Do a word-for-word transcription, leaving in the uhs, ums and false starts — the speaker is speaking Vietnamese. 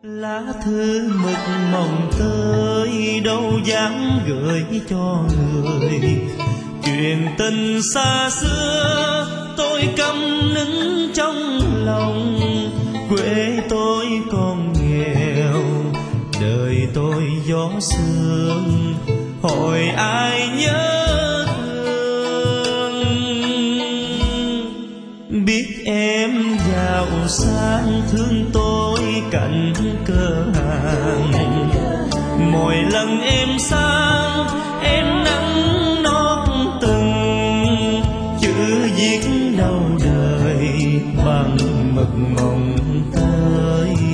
Lá thư mực mộng tới đâu dám gửi cho người, chuyện tình xa xưa tôi câm nín trong lòng. Quê tôi còn nghèo, đời tôi gió sương, hỏi ai nhớ thương. Biết em giàu sang thương tôi cạnh cửa hàng, mỗi lần em sang em nắng nót từng chữ viết đầu đời bằng mực mộng tới.